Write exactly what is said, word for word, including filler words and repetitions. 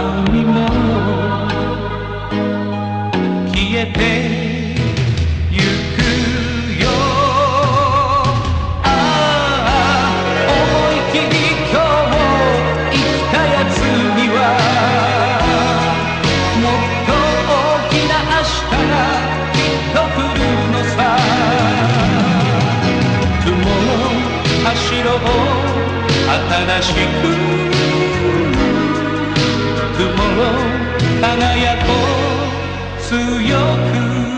海も消えてゆくよ。ああ思い切り今日生きたやつにはもっと大きな明日がきっと来るのさ。Tomorrow走ろう新しくTomorrow輝こう強く